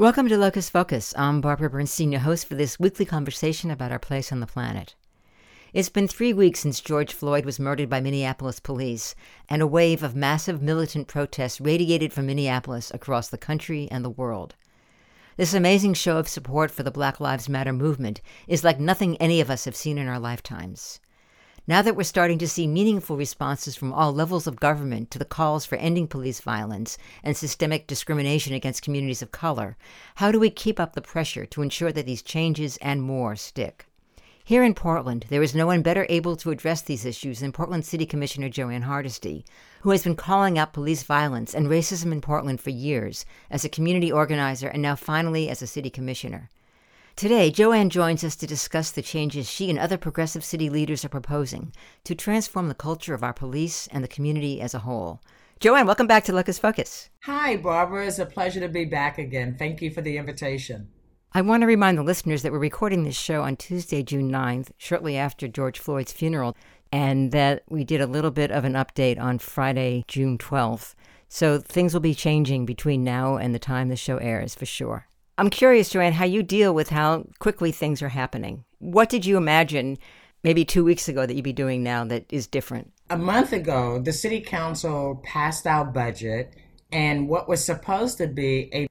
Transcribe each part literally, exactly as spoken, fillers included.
Welcome to Locus Focus. I'm Barbara Bernstein, your host for this weekly conversation about our place on the planet. It's been three weeks since George Floyd was murdered by Minneapolis police, and a wave of massive militant protests radiated from Minneapolis across the country and the world. This amazing show of support for the Black Lives Matter movement is like nothing any of us have seen in our lifetimes. Now that we're starting to see meaningful responses from all levels of government to the calls for ending police violence and systemic discrimination against communities of color, how do we keep up the pressure to ensure that these changes and more stick? Here in Portland, there is no one better able to address these issues than Portland City Commissioner Jo Ann Hardesty, who has been calling out police violence and racism in Portland for years as a community organizer and now finally as a city commissioner. Today, Jo Ann joins us to discuss the changes she and other progressive city leaders are proposing to transform the culture of our police and the community as a whole. Jo Ann, welcome back to Locus Focus. Hi, Barbara. It's a pleasure to be back again. Thank you for the invitation. I want to remind the listeners that we're recording this show on Tuesday, June ninth, shortly after George Floyd's funeral, and that we did a little bit of an update on Friday, June twelfth. So things will be changing between now and the time the show airs, for sure. I'm curious, Jo Ann, how you deal with how quickly things are happening. What did you imagine maybe two weeks ago that you'd be doing now that is different? A month ago, the city council passed our budget, and what was supposed to be a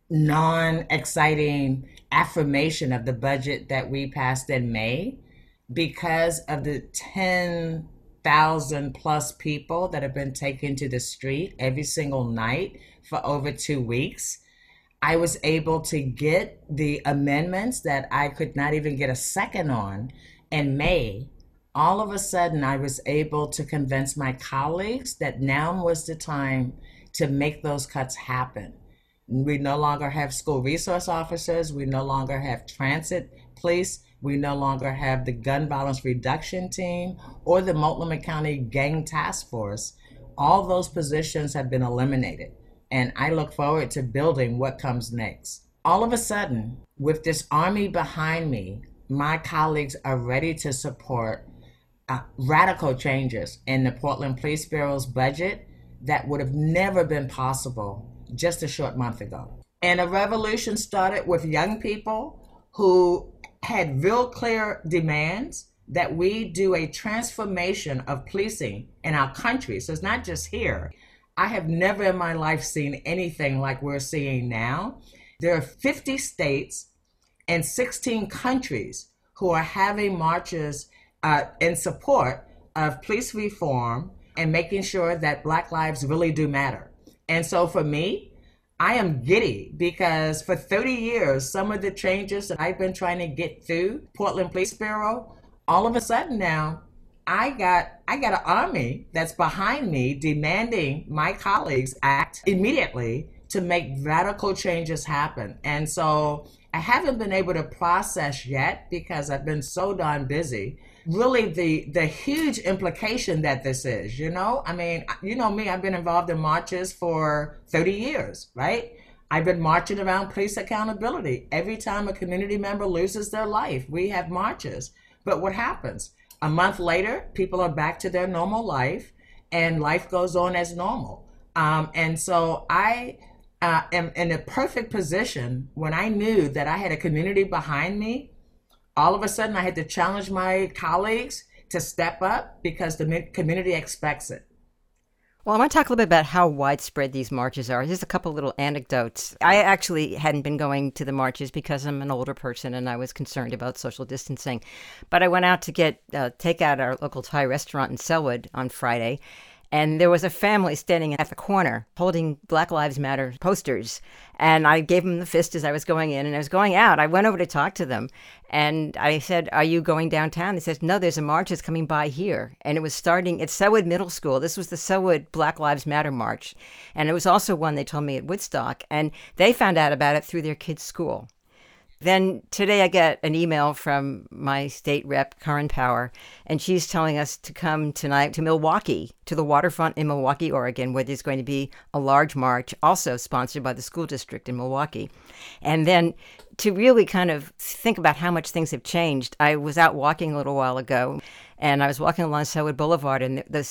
non-exciting affirmation of the budget that we passed in May, because of the ten thousand plus people that have been taken to the street every single night for over two weeks, I was able to get the amendments that I could not even get a second on in May. All of a sudden, I was able to convince my colleagues that now was the time to make those cuts happen. We no longer have school resource officers. We no longer have transit police. We no longer have the gun violence reduction team or the Multnomah County Gang Task Force. All those positions have been eliminated. And I look forward to building what comes next. All of a sudden, with this army behind me, my colleagues are ready to support uh, radical changes in the Portland Police Bureau's budget that would have never been possible just a short month ago. And a revolution started with young people who had real clear demands that we do a transformation of policing in our country. So it's not just here. I have never in my life seen anything like we're seeing now. There are fifty states and sixteen countries who are having marches uh, in support of police reform and making sure that Black lives really do matter. And so for me, I am giddy because for thirty years, some of the changes that I've been trying to get through Portland Police Bureau, all of a sudden now, I got I got an army that's behind me demanding my colleagues act immediately to make radical changes happen. And so I haven't been able to process yet because I've been so darn busy. Really the the huge implication that this is, you know? I mean, you know me, I've been involved in marches for thirty years, right? I've been marching around police accountability. Every time a community member loses their life, we have marches. But what happens? A month later, people are back to their normal life and life goes on as normal. Um, and so I uh, am in a perfect position when I knew that I had a community behind me. All of a sudden, I had to challenge my colleagues to step up because the community expects it. Well, I want to talk a little bit about how widespread these marches are. Just a couple little anecdotes. I actually hadn't been going to the marches because I'm an older person and I was concerned about social distancing. But I went out to get uh, takeout at our local Thai restaurant in Selwood on Friday. And there was a family standing at the corner holding Black Lives Matter posters. And I gave them the fist as I was going in and I was going out. I went over to talk to them and I said, "Are you going downtown?" They said, "No, there's a march that's coming by here." And it was starting at Selwood Middle School. This was the Selwood Black Lives Matter March. And it was also one they told me at Woodstock. And they found out about it through their kids' school. Then today I get an email from my state rep, Karin Power, and she's telling us to come tonight to Milwaukee, to the waterfront in Milwaukee, Oregon, where there's going to be a large march, also sponsored by the school district in Milwaukee. And then to really kind of think about how much things have changed, I was out walking a little while ago, and I was walking along Selwood Boulevard, and the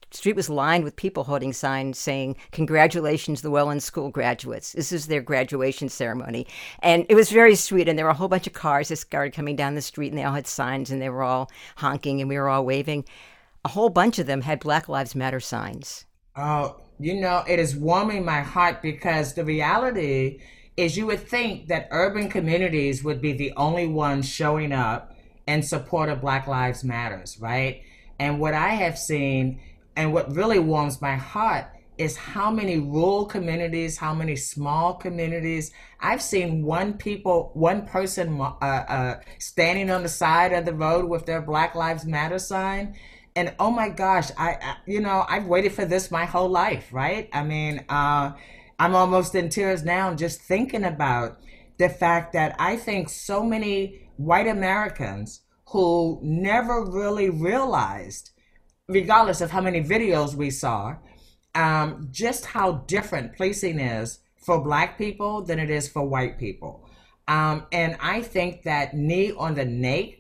street was lined with people holding signs saying, "Congratulations, the Welland School graduates. This is their graduation ceremony." And it was very sweet. And there were a whole bunch of cars that started coming down the street, and they all had signs, and they were all honking, and we were all waving. A whole bunch of them had Black Lives Matter signs. Oh, you know, it is warming my heart because the reality is you would think that urban communities would be the only ones showing up in support of Black Lives Matters, right? And what I have seen and what really warms my heart is how many rural communities, how many small communities. I've seen one people, one person uh, uh, standing on the side of the road with their Black Lives Matter sign. And oh my gosh, I, I you know, I've waited for this my whole life, right? I mean, uh, I'm almost in tears now just thinking about the fact that I think so many white Americans who never really realized, regardless of how many videos we saw, um, just how different policing is for Black people than it is for white people. Um, and I think that knee on the nape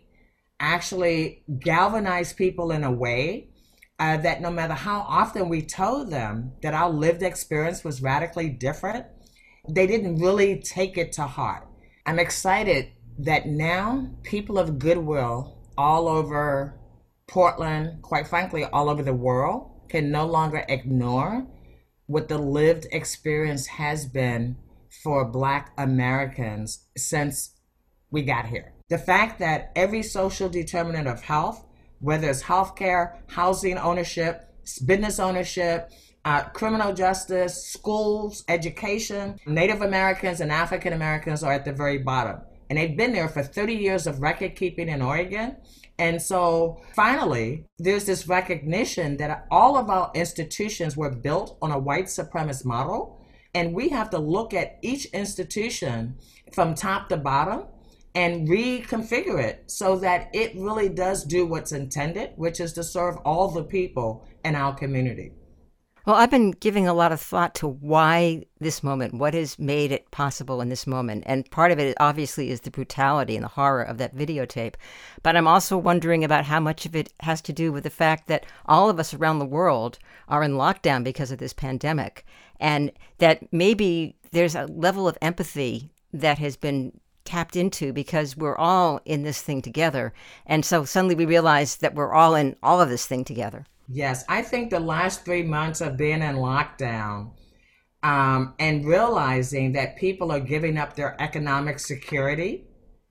actually galvanized people in a way uh, that no matter how often we told them that our lived experience was radically different, they didn't really take it to heart. I'm excited that now people of goodwill all over Portland, quite frankly, all over the world, can no longer ignore what the lived experience has been for Black Americans since we got here. The fact that every social determinant of health, whether it's healthcare, housing ownership, business ownership, uh, criminal justice, schools, education, Native Americans and African Americans are at the very bottom. And they've been there for thirty years of record keeping in Oregon. And so finally, there's this recognition that all of our institutions were built on a white supremacist model. And we have to look at each institution from top to bottom and reconfigure it so that it really does do what's intended, which is to serve all the people in our community. Well, I've been giving a lot of thought to why this moment, what has made it possible in this moment. And part of it obviously is the brutality and the horror of that videotape. But I'm also wondering about how much of it has to do with the fact that all of us around the world are in lockdown because of this pandemic. And that maybe there's a level of empathy that has been tapped into because we're all in this thing together. And so suddenly we realize that we're all in all of this thing together. Yes, I think the last three months of being in lockdown um, and realizing that people are giving up their economic security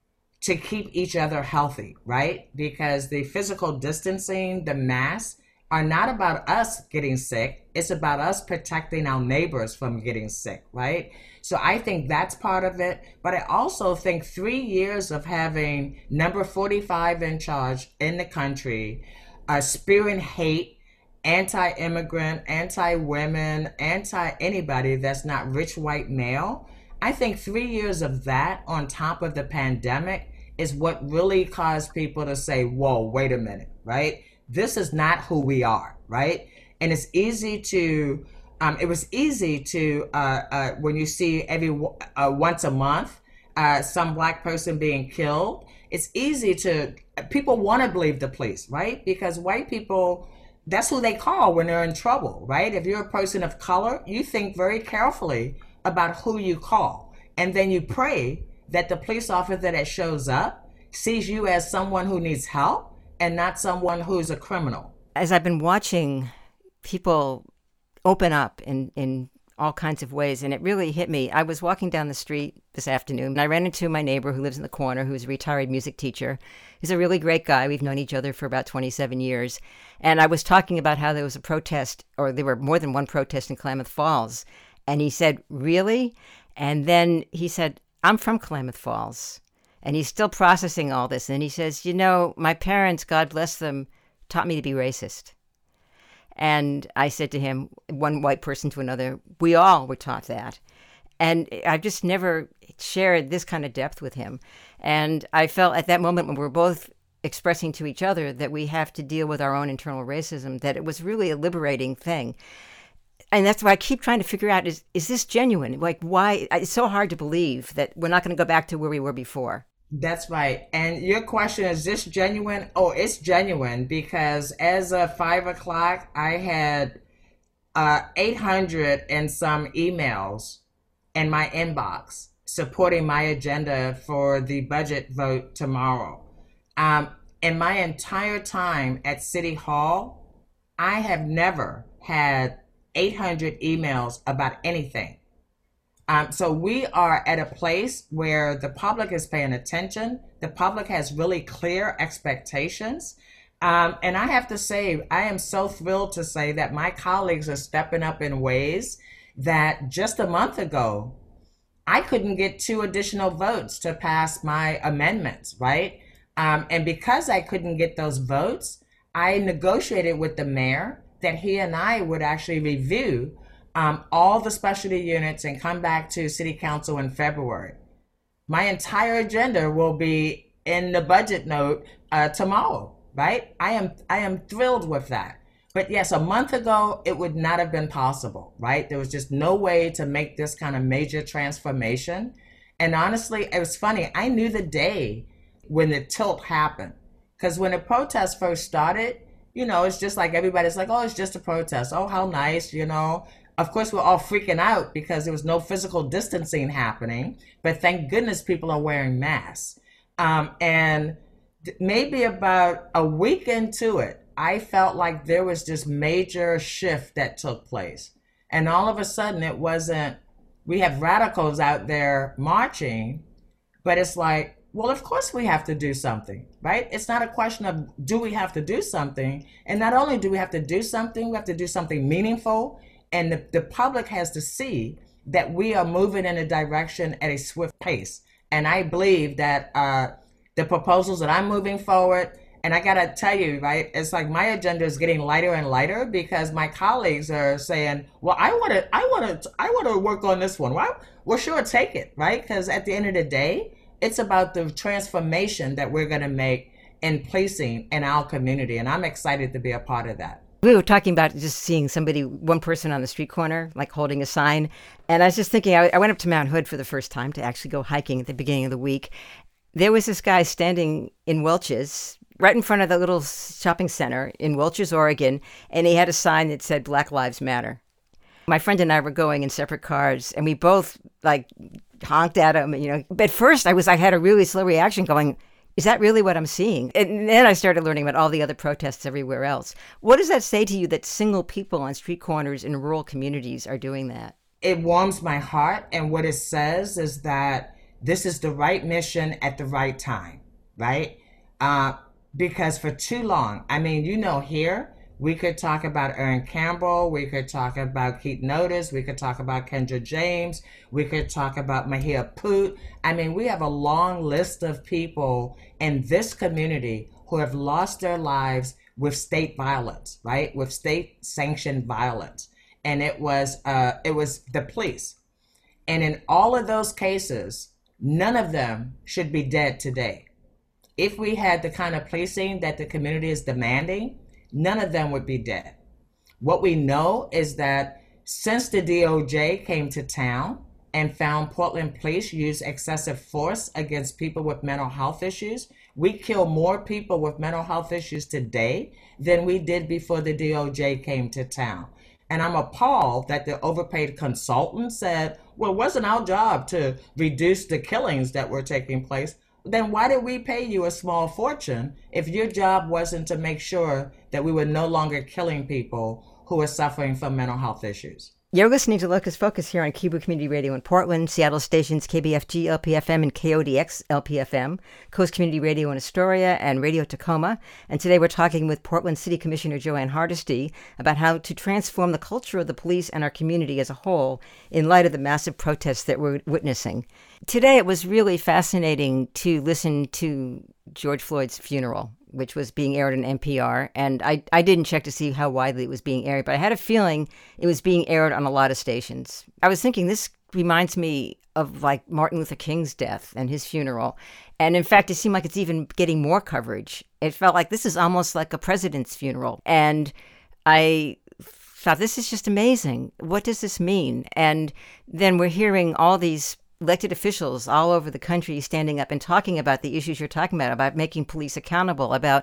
to keep each other healthy, right? Because the physical distancing, the masks are not about us getting sick. It's about us protecting our neighbors from getting sick, right? So I think that's part of it. But I also think three years of having number forty-five in charge in the country, uh, spewing hate, anti-immigrant, anti-women, anti-anybody that's not rich white male. I think three years of that on top of the pandemic is what really caused people to say, whoa, wait a minute, right? This is not who we are, right? And it's easy to, um, it was easy to, uh, uh, when you see every uh, once a month, uh, some Black person being killed, it's easy to, people want to believe the police, right? Because white people, that's who they call when they're in trouble, right? If you're a person of color, you think very carefully about who you call. And then you pray that the police officer that shows up sees you as someone who needs help and not someone who's a criminal. As I've been watching people open up in, in all kinds of ways, and it really hit me. I was walking down the street this afternoon, and I ran into my neighbor who lives in the corner, who's a retired music teacher. He's a really great guy. We've known each other for about twenty-seven years. And I was talking about how there was a protest, or there were more than one protest in Klamath Falls. And he said, really? And then he said, I'm from Klamath Falls. And he's still processing all this. And he says, you know, my parents, God bless them, taught me to be racist. And I said to him, one white person to another, we all were taught that. And I've just never shared this kind of depth with him. And I felt at that moment when we were both expressing to each other that we have to deal with our own internal racism, that it was really a liberating thing. And that's why I keep trying to figure out, is is this genuine? Like, why? It's so hard to believe that we're not going to go back to where we were before. That's right. And your question, is this genuine? Oh, it's genuine because as of five o'clock, I had uh, eight hundred and some emails in my inbox supporting my agenda for the budget vote tomorrow. Um, in my entire time at City Hall, I have never had eight hundred emails about anything. Um, so we are at a place where the public is paying attention. The public has really clear expectations. Um, and I have to say, I am so thrilled to say that my colleagues are stepping up in ways that just a month ago, I couldn't get two additional votes to pass my amendments, right? Um, and because I couldn't get those votes, I negotiated with the mayor that he and I would actually review um, all the specialty units and come back to City Council in February. My entire agenda will be in the budget note uh, tomorrow, right? I am I am thrilled with that. But yes, a month ago, it would not have been possible, right? There was just no way to make this kind of major transformation. And honestly, it was funny. I knew the day when the tilt happened. Because when the protest first started, you know, it's just like everybody's like, oh, it's just a protest. Oh, how nice, you know. Of course, we're all freaking out because there was no physical distancing happening. But thank goodness people are wearing masks. Um, and maybe about a week into it, I felt like there was this major shift that took place. And all of a sudden, it wasn't, we have radicals out there marching, but it's like, well, of course we have to do something, right? It's not a question of do we have to do something? And not only do we have to do something, we have to do something meaningful. And the, the public has to see that we are moving in a direction at a swift pace. And I believe that uh, the proposals that I'm moving forward, and I gotta tell you, right, it's like my agenda is getting lighter and lighter because my colleagues are saying, well, I wanna, I wanna, I wanna work on this one. Well, well, sure, take it, right? Because at the end of the day, it's about the transformation that we're gonna make in policing in our community. And I'm excited to be a part of that. We were talking about just seeing somebody, one person on the street corner, like holding a sign. And I was just thinking, I, I went up to Mount Hood for the first time to actually go hiking at the beginning of the week. There was this guy standing in Welch's, right in front of the little shopping center in Welch's, Oregon, and he had a sign that said Black Lives Matter. My friend and I were going in separate cars, and we both like honked at him. You know, but at first I was, I had a really slow reaction going, is that really what I'm seeing? And then I started learning about all the other protests everywhere else. What does that say to you that single people on street corners in rural communities are doing that? It warms my heart. And what it says is that this is the right mission at the right time, right? Uh, because for too long, I mean, you know, here, we could talk about Erin Campbell, we could talk about Keith Otis, we could talk about Kendra James, we could talk about Mahia Poot. I mean, we have a long list of people in this community who have lost their lives with state violence, right? With state-sanctioned violence. And it was uh, it was the police. And in all of those cases, none of them should be dead today. If we had the kind of policing that the community is demanding, none of them would be dead. What we know is that since the D O J came to town and found Portland police use excessive force against people with mental health issues, we kill more people with mental health issues today than we did before the D O J came to town. And I'm appalled that the overpaid consultant said, well, it wasn't our job to reduce the killings that were taking place. Then why did we pay you a small fortune if your job wasn't to make sure that we were no longer killing people who are suffering from mental health issues? You're listening to Locus Focus here on Kibu Community Radio in Portland, Seattle stations K B F G L P F M and K O D X L P F M, Coast Community Radio in Astoria, and Radio Tacoma. And today we're talking with Portland City Commissioner Joanne Hardesty about how to transform the culture of the police and our community as a whole in light of the massive protests that we're witnessing. Today it was really fascinating to listen to George Floyd's funeral, which was being aired on N P R. And I, I didn't check to see how widely it was being aired, but I had a feeling it was being aired on a lot of stations. I was thinking this reminds me of like Martin Luther King's death and his funeral. And in fact, it seemed like it's even getting more coverage. It felt like this is almost like a president's funeral. And I thought, this is just amazing. What does this mean? And then we're hearing all these elected officials all over the country standing up and talking about the issues you're talking about, about making police accountable, about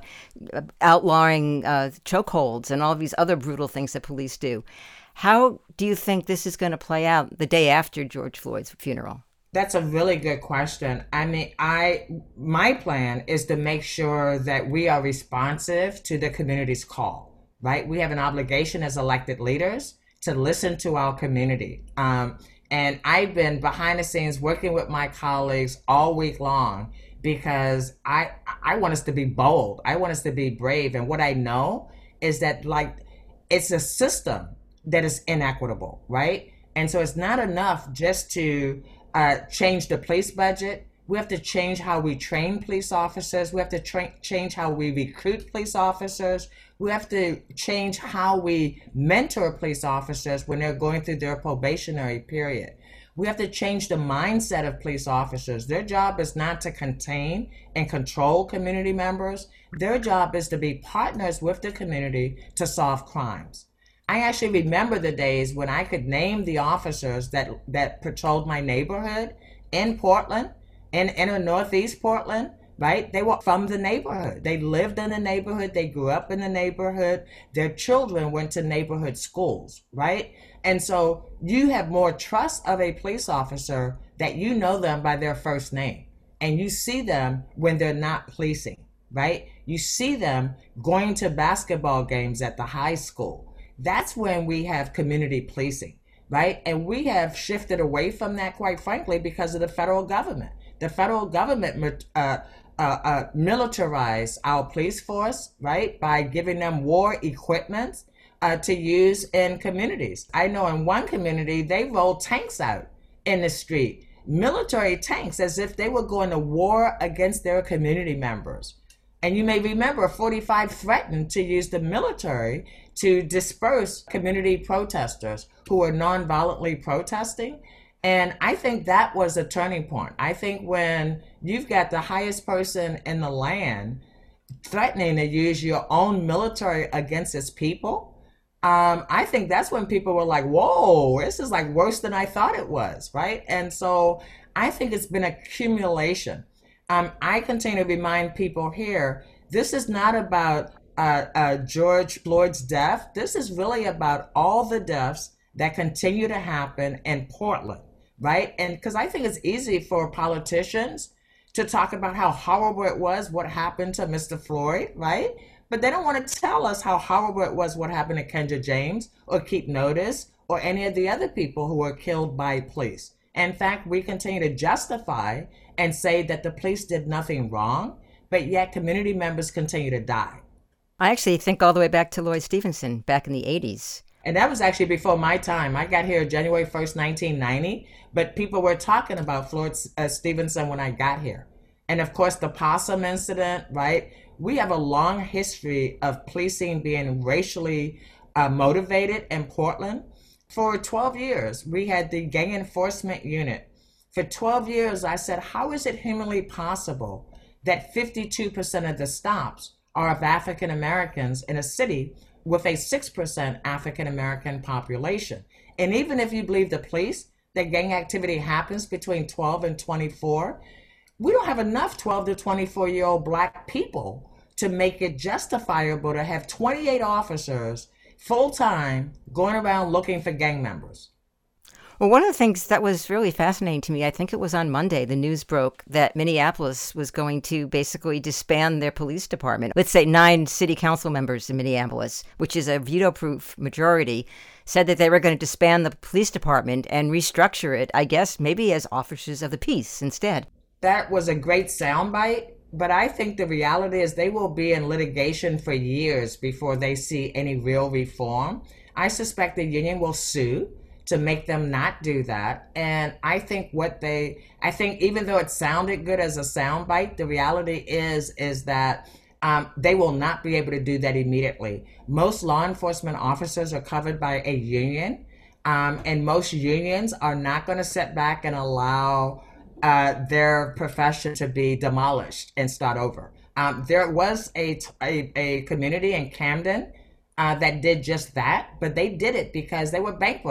outlawing uh, chokeholds and all these other brutal things that police do. How do you think this is going to play out the day after George Floyd's funeral? That's a really good question. I mean, I my plan is to make sure that we are responsive to the community's call, right? We have an obligation as elected leaders to listen to our community. Um, and I've been behind the scenes working with my colleagues all week long because I I want us to be bold. I want us to be brave. And what I know is that, like, it's a system that is inequitable, right? And so it's not enough just to uh, change the police budget. We have to change how we train police officers. We have to tra- change how we recruit police officers. We have to change how we mentor police officers when they're going through their probationary period. We have to change the mindset of police officers. Their job is not to contain and control community members. Their job is to be partners with the community to solve crimes. I actually remember the days when I could name the officers that, that patrolled my neighborhood in Portland, in inner Northeast Portland, right? They were from the neighborhood. They lived in the neighborhood. They grew up in the neighborhood. Their children went to neighborhood schools, right? And so you have more trust of a police officer that you know them by their first name. And you see them when they're not policing, right? You see them going to basketball games at the high school. That's when we have community policing, right? And we have shifted away from that, quite frankly, because of the federal government. The federal government uh, uh, uh, militarized our police force, right, by giving them war equipment uh, to use in communities. I know in one community, they rolled tanks out in the street, military tanks, as if they were going to war against their community members. And you may remember forty-five threatened to use the military to disperse community protesters who were non-violently protesting. And I think that was a turning point. I think when you've got the highest person in the land threatening to use your own military against its people, um, I think that's when people were like, whoa, this is like worse than I thought it was, right? And so I think it's been accumulation. Um, I continue to remind people here, this is not about uh, uh, George Floyd's death. This is really about all the deaths that continue to happen in Portland, right? And because I think it's easy for politicians to talk about how horrible it was what happened to Mister Floyd, right? But they don't want to tell us how horrible it was what happened to Kendra James or Keith Notice or any of the other people who were killed by police. In fact, we continue to justify and say that the police did nothing wrong, but yet community members continue to die. I actually think all the way back to Lloyd Stevenson back in the eighties. And that was actually before my time. I got here January first, nineteen ninety, but people were talking about Floyd uh, Stevenson when I got here. And of course, the possum incident, right? We have a long history of policing being racially uh, motivated in Portland. For twelve years, we had the gang enforcement unit. For twelve years, I said, how is it humanly possible that fifty-two percent of the stops are of African Americans in a city with a six percent African American population? And even if you believe the police that gang activity happens between twelve and twenty-four, we don't have enough twelve to twenty-four year old Black people to make it justifiable to have twenty-eight officers full-time going around looking for gang members. Well, one of the things that was really fascinating to me, I think it was on Monday, the news broke that Minneapolis was going to basically disband their police department. Let's say nine city council members in Minneapolis, which is a veto-proof majority, said that they were going to disband the police department and restructure it, I guess, maybe as officers of the peace instead. That was a great soundbite, but I think the reality is they will be in litigation for years before they see any real reform. I suspect the union will sue to make them not do that. And I think what they, I think even though it sounded good as a soundbite, the reality is, is that um, they will not be able to do that immediately. Most law enforcement officers are covered by a union, um, and most unions are not going to sit back and allow uh, their profession to be demolished and start over. Um, there was a, a, a community in Camden uh, that did just that, but they did it because they were bankrupt.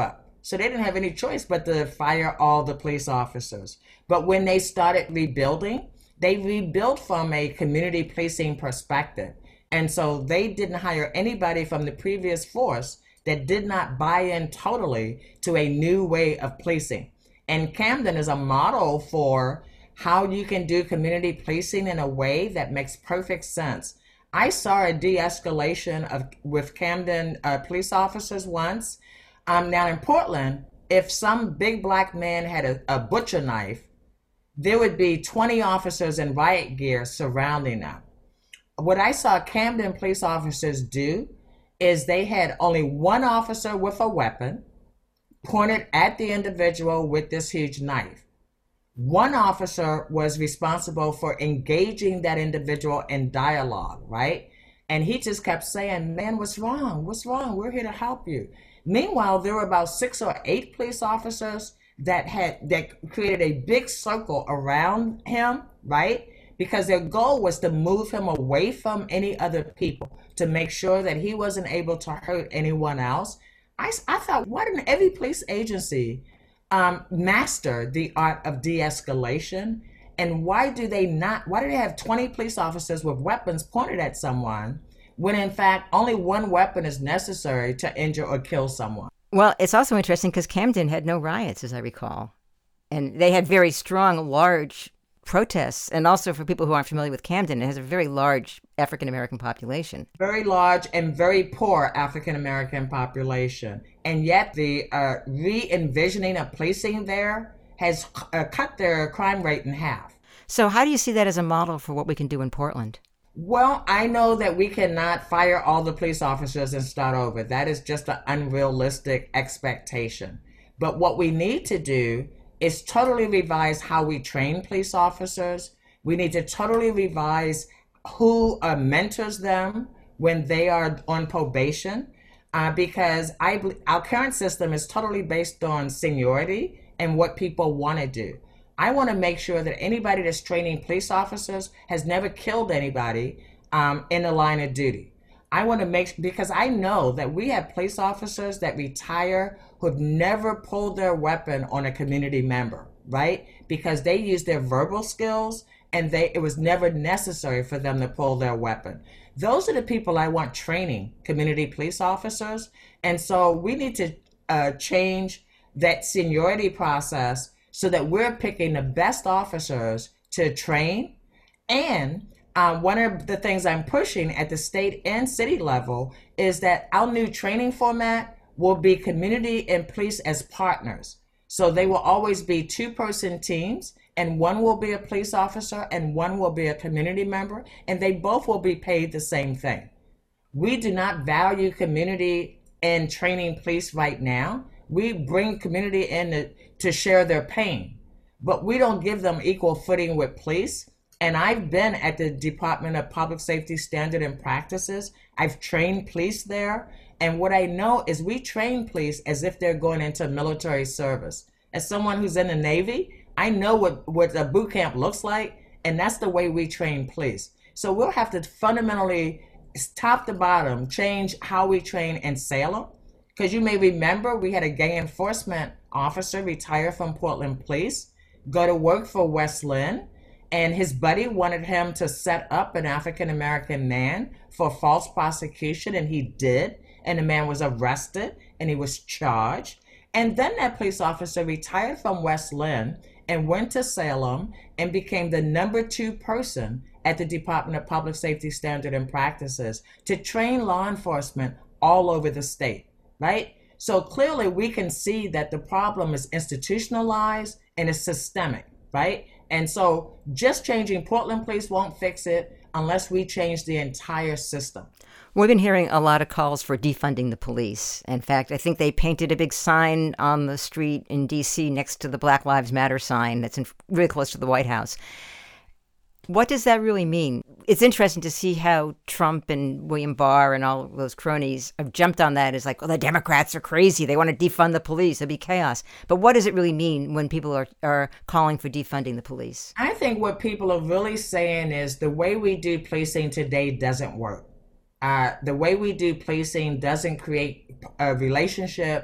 So they didn't have any choice but to fire all the police officers. But when they started rebuilding, they rebuilt from a community policing perspective. And so they didn't hire anybody from the previous force that did not buy in totally to a new way of policing. And Camden is a model for how you can do community policing in a way that makes perfect sense. I saw a de-escalation of with Camden uh, police officers once. Um, now in Portland, if some big black man had a, a butcher knife, there would be twenty officers in riot gear surrounding them. What I saw Camden police officers do is they had only one officer with a weapon pointed at the individual with this huge knife. One officer was responsible for engaging that individual in dialogue, right? And he just kept saying, man, what's wrong? What's wrong? We're here to help you. Meanwhile, there were about six or eight police officers that had that created a big circle around him, right? Because their goal was to move him away from any other people, to make sure that he wasn't able to hurt anyone else. I, I thought, why didn't every police agency um, master the art of de-escalation? And why do they not, why do they have twenty police officers with weapons pointed at someone when in fact only one weapon is necessary to injure or kill someone? Well, it's also interesting because Camden had no riots, as I recall. And they had very strong, large protests. And also for people who aren't familiar with Camden, it has a very large African-American population. Very large and very poor African-American population. And yet the uh, re-envisioning of policing there has uh, cut their crime rate in half. So how do you see that as a model for what we can do in Portland? Well, I know that we cannot fire all the police officers and start over. That is just an unrealistic expectation. But what we need to do is totally revise how we train police officers. We need to totally revise who uh, mentors them when they are on probation, uh, because I, our current system is totally based on seniority and what people want to do. I want to make sure that anybody that's training police officers has never killed anybody um, in the line of duty. I want to make, because I know that we have police officers that retire who've never pulled their weapon on a community member, right? Because they use their verbal skills and they it was never necessary for them to pull their weapon. Those are the people I want training community police officers. And so we need to uh, change that seniority process so that we're picking the best officers to train. And um, one of the things I'm pushing at the state and city level is that our new training format will be community and police as partners. So they will always be two-person teams, and one will be a police officer and one will be a community member, and they both will be paid the same thing. We do not value community and training police right now. We bring community in to, to share their pain, but we don't give them equal footing with police. And I've been at the Department of Public Safety Standard and Practices. I've trained police there. And what I know is we train police as if they're going into military service. As someone who's in the Navy, I know what, what a boot camp looks like, and that's the way we train police. So we'll have to fundamentally, top to bottom, change how we train in Salem. Because you may remember we had a gang enforcement officer retire from Portland Police, go to work for West Lynn, and his buddy wanted him to set up an African-American man for false prosecution, and he did. And the man was arrested and he was charged. And then that police officer retired from West Lynn and went to Salem and became the number two person at the Department of Public Safety Standard and Practices to train law enforcement all over the state, right? So clearly we can see that the problem is institutionalized and it's systemic, right? And so just changing Portland Police won't fix it unless we change the entire system. We've been hearing a lot of calls for defunding the police. In fact, I think they painted a big sign on the street in D C next to the Black Lives Matter sign that's in, really close to the White House. What does that really mean? It's interesting to see how Trump and William Barr and all those cronies have jumped on that as like, oh, the Democrats are crazy. They want to defund the police. It'll be chaos. But what does it really mean when people are, are calling for defunding the police? I think what people are really saying is the way we do policing today doesn't work. Uh, the way we do policing doesn't create uh, relationships.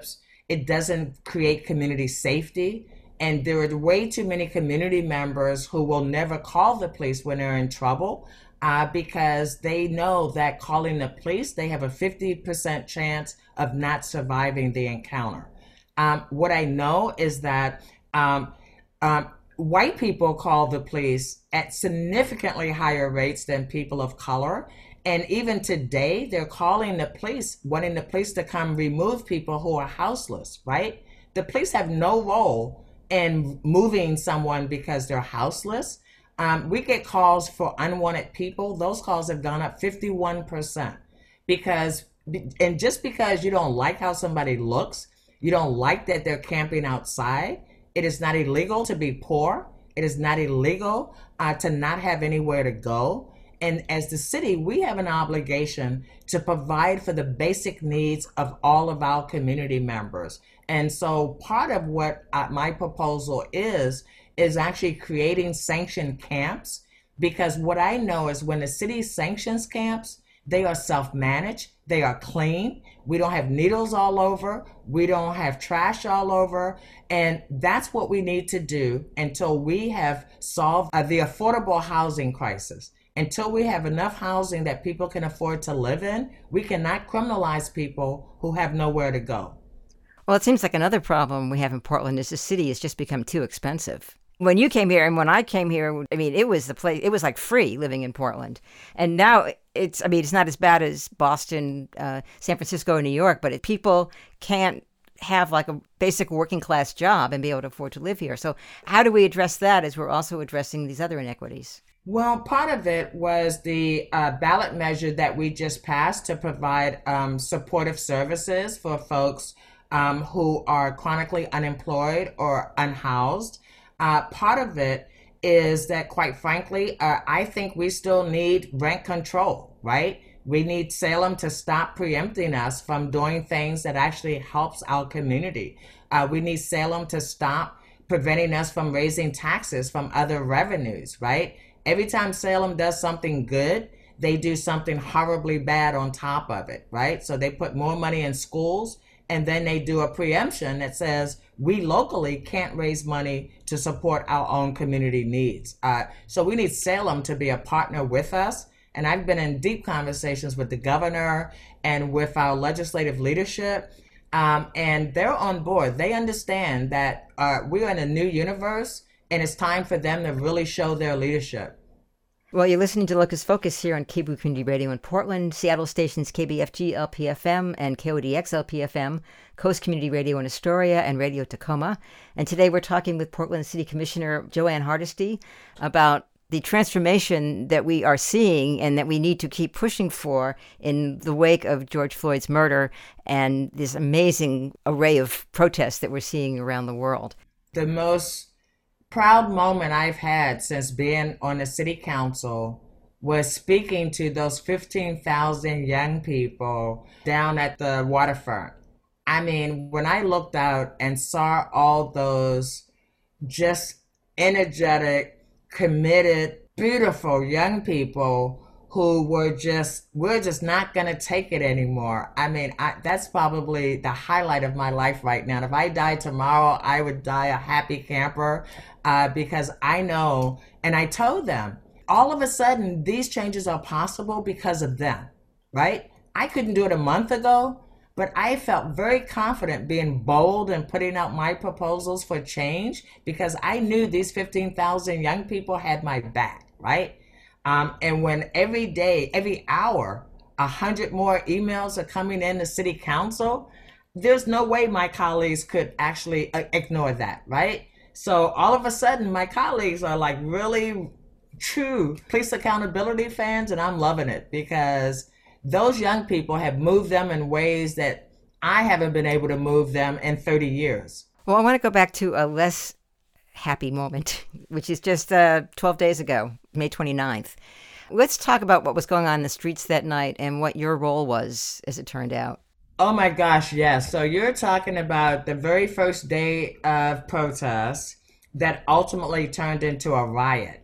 It doesn't create community safety. And there are way too many community members who will never call the police when they're in trouble uh, because they know that calling the police, they have a fifty percent chance of not surviving the encounter. Um, what I know is that um, um, white people call the police at significantly higher rates than people of color. And even today, they're calling the police, wanting the police to come remove people who are houseless, right? The police have no role in moving someone because they're houseless. Um, we get calls for unwanted people. Those calls have gone up fifty-one percent because, and just because you don't like how somebody looks, you don't like that they're camping outside, it is not illegal to be poor. It is not illegal uh, to not have anywhere to go. And as the city, we have an obligation to provide for the basic needs of all of our community members. And so part of what uh, my proposal is, is actually creating sanctioned camps, because what I know is when the city sanctions camps, they are self-managed, they are clean, we don't have needles all over, we don't have trash all over, and that's what we need to do until we have solved uh, the affordable housing crisis. Until we have enough housing that people can afford to live in, we cannot criminalize people who have nowhere to go. Well, it seems like another problem we have in Portland is the city has just become too expensive. When you came here and when I came here, I mean, it was the place, it was like free living in Portland. And now it's, I mean, it's not as bad as Boston, uh, San Francisco, or New York, but it, people can't have like a basic working class job and be able to afford to live here. So how do we address that as we're also addressing these other inequities? Well, part of it was the uh, ballot measure that we just passed to provide um, supportive services for folks um, who are chronically unemployed or unhoused. Uh, part of it is that, quite frankly, uh, I think we still need rent control, right? We need Salem to stop preempting us from doing things that actually helps our community. Uh, we need Salem to stop preventing us from raising taxes from other revenues, right? Every time Salem does something good, they do something horribly bad on top of it, right? So they put more money in schools, and then they do a preemption that says we locally can't raise money to support our own community needs. Uh, so we need Salem to be a partner with us. And I've been in deep conversations with the governor and with our legislative leadership, um, and they're on board. They understand that uh, we're in a new universe, and it's time for them to really show their leadership. Well, you're listening to Locus Focus here on K B O Community Radio in Portland, Seattle stations K B F G L P F M and K O D X L P F M, Coast Community Radio in Astoria, and Radio Tacoma. And today we're talking with Portland City Commissioner Joanne Hardesty about the transformation that we are seeing and that we need to keep pushing for in the wake of George Floyd's murder and this amazing array of protests that we're seeing around the world. The most proud moment I've had since being on the city council was speaking to those fifteen thousand young people down at the waterfront. I mean, when I looked out and saw all those just energetic, committed, beautiful young people who were just, we're just not going to take it anymore. I mean, I, that's probably the highlight of my life right now. If I died tomorrow, I would die a happy camper uh, because I know, and I told them, all of a sudden, these changes are possible because of them, right? I couldn't do it a month ago, but I felt very confident being bold and putting out my proposals for change because I knew these fifteen thousand young people had my back, right? Um, and when every day, every hour, a hundred more emails are coming in to city council, there's no way my colleagues could actually uh, ignore that, right? So all of a sudden, my colleagues are like really true police accountability fans, and I'm loving it because those young people have moved them in ways that I haven't been able to move them in thirty years. Well, I want to go back to a less happy moment, which is just uh, twelve days ago, May twenty-ninth. Let's talk about what was going on in the streets that night and what your role was, as it turned out. Oh my gosh, yes. So you're talking about the very first day of protests that ultimately turned into a riot.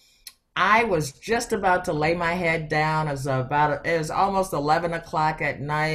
I was just about to lay my head down. It was about, it was almost eleven o'clock at night.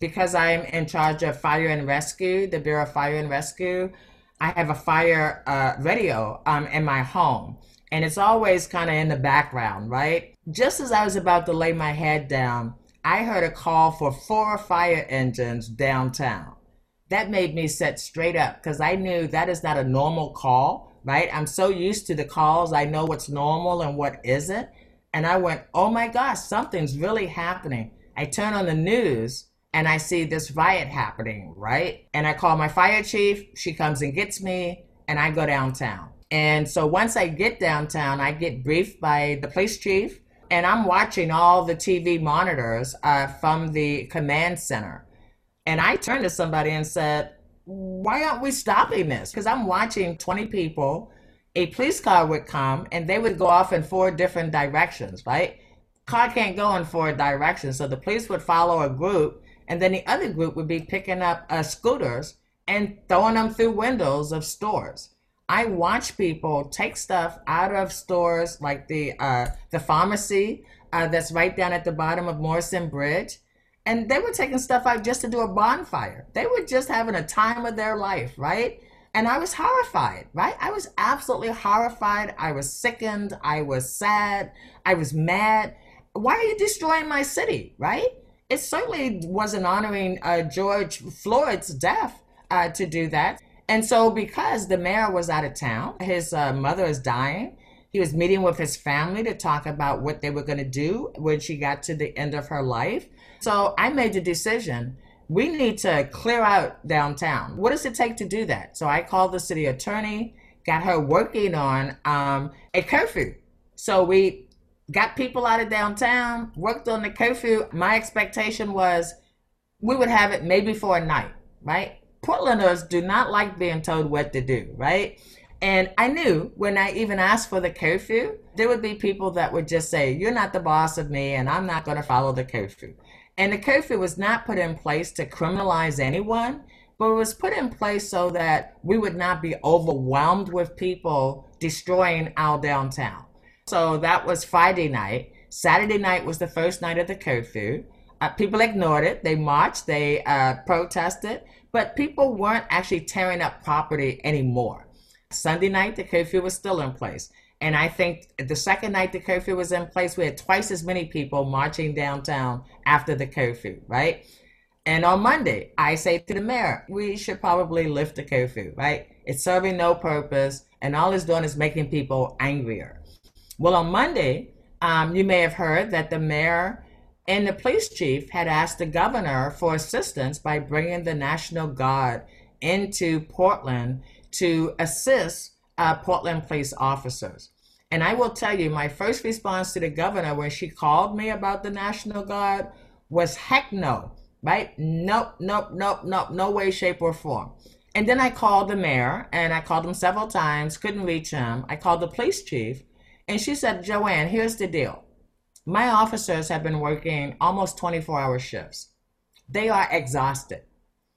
because I'm in charge of fire and rescue, the Bureau of Fire and Rescue, I have a fire uh, radio um, in my home. And it's always kind of in the background, right? Just as I was about to lay my head down, I heard a call for four fire engines downtown. That made me sit straight up because I knew that is not a normal call, right? I'm so used to the calls, I know what's normal and what isn't. And I went, oh my gosh, something's really happening. I turn on the news and I see this riot happening, right? And I call my fire chief, she comes and gets me, and I go downtown. And so once I get downtown, I get briefed by the police chief, and I'm watching all the T V monitors uh, from the command center. And I turned to somebody and said, why aren't we stopping this? Because I'm watching twenty people, a police car would come, and they would go off in four different directions, right? Car can't go in four directions, so the police would follow a group, and then the other group would be picking up uh, scooters and throwing them through windows of stores. I watch people take stuff out of stores like the uh, the pharmacy uh, that's right down at the bottom of Morrison Bridge. And they were taking stuff out just to do a bonfire. They were just having a time of their life, right? And I was horrified, right? I was absolutely horrified. I was sickened. I was sad. I was mad. Why are you destroying my city, right? It certainly wasn't honoring uh, George Floyd's death uh, to do that. And so because the mayor was out of town, his uh, mother is dying, he was meeting with his family to talk about what they were going to do when she got to the end of her life. So I made the decision, we need to clear out downtown. What does it take to do that? So I called the city attorney, got her working on um, a curfew. So we got people out of downtown, worked on the curfew. My expectation was we would have it maybe for a night, right? Portlanders do not like being told what to do, right? And I knew when I even asked for the curfew, there would be people that would just say, you're not the boss of me and I'm not going to follow the curfew. And the curfew was not put in place to criminalize anyone, but it was put in place so that we would not be overwhelmed with people destroying our downtown. So that was Friday night. Saturday night was the first night of the curfew. Uh, people ignored it. They marched, they uh, protested, but people weren't actually tearing up property anymore. Sunday night, the curfew was still in place. And I think the second night the curfew was in place, we had twice as many people marching downtown after the curfew, right? And on Monday, I say to the mayor, we should probably lift the curfew, right? It's serving no purpose, and all it's doing is making people angrier. Well, on Monday, um, you may have heard that the mayor and the police chief had asked the governor for assistance by bringing the National Guard into Portland to assist uh, Portland police officers. And I will tell you, my first response to the governor when she called me about the National Guard was heck no, right? Nope, nope, nope, nope, no way, shape, or form. And then I called the mayor, and I called him several times, couldn't reach him. I called the police chief, and she said, Joanne, here's the deal. My officers have been working almost twenty-four hour shifts. They are exhausted.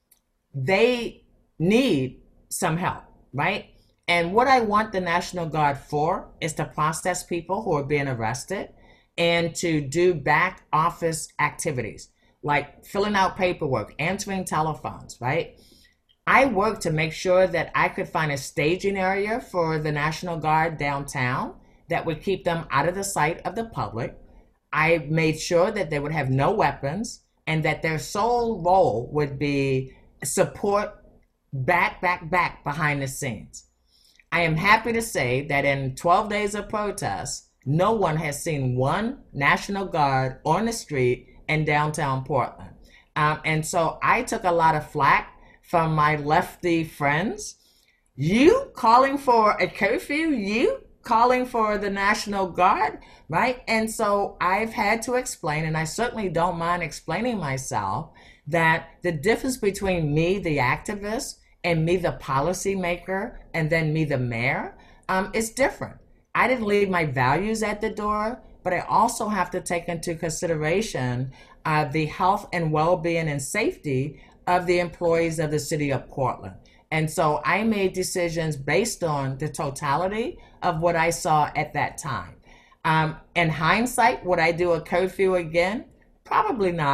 They need some help, right? And what I want the National Guard for is to process people who are being arrested and to do back office activities like filling out paperwork, answering telephones, right? I worked to make sure that I could find a staging area for the National Guard downtown that would keep them out of the sight of the public. I made sure that they would have no weapons and that their sole role would be support back, back, back behind the scenes. I am happy to say that in twelve days of protests, no one has seen one National Guard on the street in downtown Portland. Um, and so I took a lot of flack from my lefty friends. You calling for a curfew? You calling for the National Guard, right? And so I've had to explain, and I certainly don't mind explaining myself, that the difference between me, the activist, and me, the policymaker, and then me, the mayor, um, is different. I didn't leave my values at the door, but I also have to take into consideration uh, the health and well-being and safety of the employees of the city of Portland. And so I made decisions based on the totality of what I saw at that time. Um, in hindsight, would I do a curfew again? Probably not.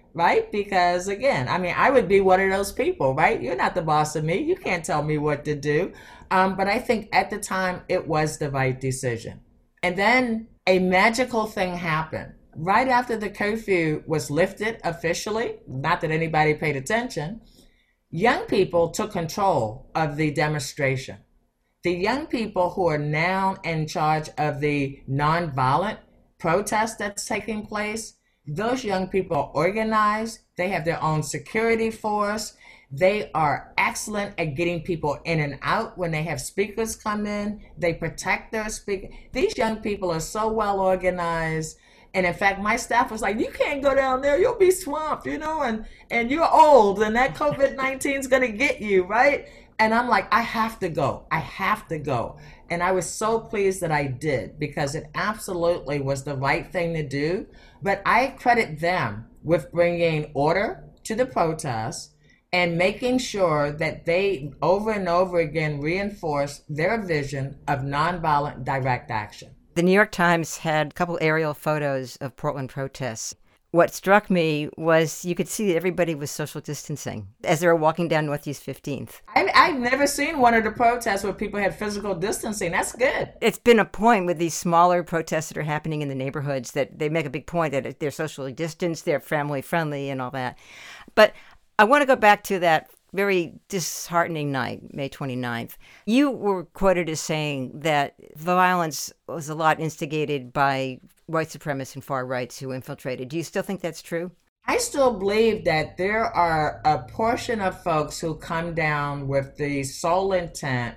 right? Because again, I mean, I would be one of those people, right? You're not the boss of me. You can't tell me what to do. Um, but I think at the time it was the right decision. And then a magical thing happened. Right after the curfew was lifted officially, not that anybody paid attention, young people took control of the demonstration. The young people who are now in charge of the nonviolent protest that's taking place, those young people are organized. They have their own security force. They are excellent at getting people in and out when they have speakers come in. They protect their speaker. These young people are so well organized. And in fact, my staff was like, you can't go down there. You'll be swamped, you know, and, and you're old and that COVID nineteen is going to get you, right? And I'm like, I have to go. I have to go. And I was so pleased that I did because it absolutely was the right thing to do. But I credit them with bringing order to the protests and making sure that they over and over again reinforce their vision of nonviolent direct action. The New York Times had a couple aerial photos of Portland protests. What struck me was you could see that everybody was social distancing as they were walking down Northeast fifteenth. I, I've never seen one of the protests where people had physical distancing. That's good. It's been a point with these smaller protests that are happening in the neighborhoods that they make a big point that they're socially distanced, they're family friendly and all that. But I want to go back to that very disheartening night, May twenty-ninth. You were quoted as saying that the violence was a lot instigated by white supremacists and far rights who infiltrated. Do you still think that's true? I still believe that there are a portion of folks who come down with the sole intent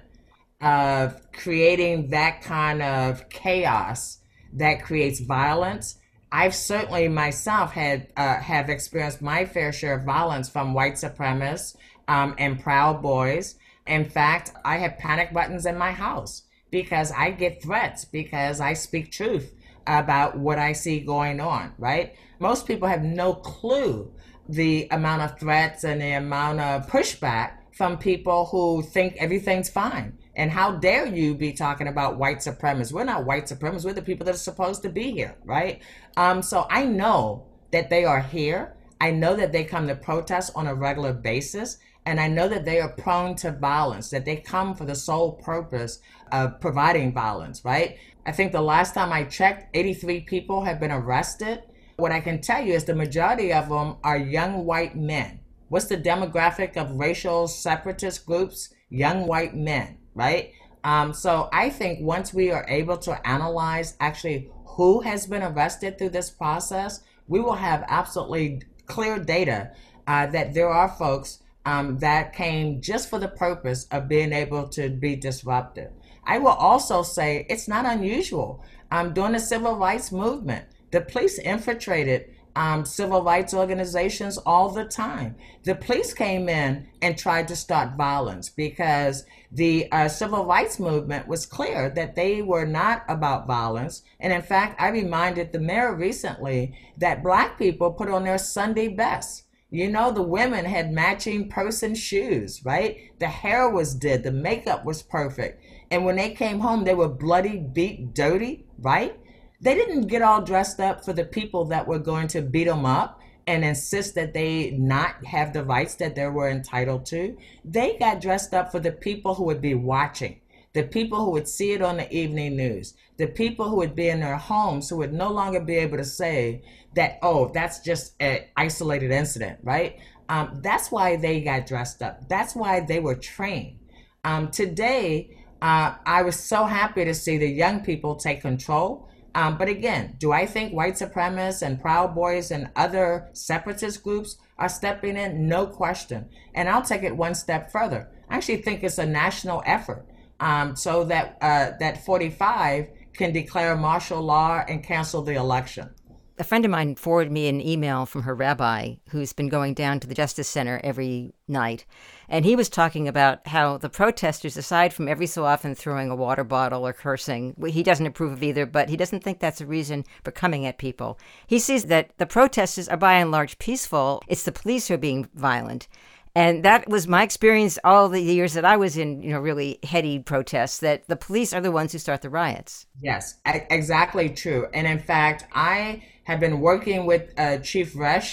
of creating that kind of chaos that creates violence. I've certainly myself had uh, have experienced my fair share of violence from white supremacists um, and Proud Boys. In fact, I have panic buttons in my house because I get threats because I speak truth about what I see going on, right? Most people have no clue the amount of threats and the amount of pushback from people who think everything's fine. And how dare you be talking about white supremacists? We're not white supremacists. We're the people that are supposed to be here, right? Um, so I know that they are here. I know that they come to protest on a regular basis. And I know that they are prone to violence, that they come for the sole purpose of providing violence, right? I think the last time I checked, eighty-three people have been arrested. What I can tell you is the majority of them are young white men. What's the demographic of racial separatist groups? Young white men, right? Um, so I think once we are able to analyze actually who has been arrested through this process, we will have absolutely clear data uh, that there are folks um, that came just for the purpose of being able to be disruptive. I will also say it's not unusual. Um, during the civil rights movement, the police infiltrated um, civil rights organizations all the time. The police came in and tried to start violence because the uh, civil rights movement was clear that they were not about violence. And in fact, I reminded the mayor recently that Black people put on their Sunday best. You know, the women had matching purse and shoes, right? The hair was did, the makeup was perfect. And when they came home, they were bloody, beat, dirty, right? They didn't get all dressed up for the people that were going to beat them up and insist that they not have the rights that they were entitled to. They got dressed up for the people who would be watching, the people who would see it on the evening news, the people who would be in their homes who would no longer be able to say that, oh, that's just an isolated incident, right? Um, that's why they got dressed up. That's why they were trained. Um, today, uh, I was so happy to see the young people take control. Um, but again, do I think white supremacists and Proud Boys and other separatist groups are stepping in? No question. And I'll take it one step further. I actually think it's a national effort um, so that uh, that forty-five can declare martial law and cancel the election. A friend of mine forwarded me an email from her rabbi who's been going down to the Justice Center every night. And he was talking about how the protesters, aside from every so often throwing a water bottle or cursing, he doesn't approve of either, but he doesn't think that's a reason for coming at people. He sees that the protesters are by and large peaceful. It's the police who are being violent. And that was my experience all the years that I was in, you know, really heady protests, that the police are the ones who start the riots. Yes, exactly true. And in fact, I have been working with uh, Chief Resch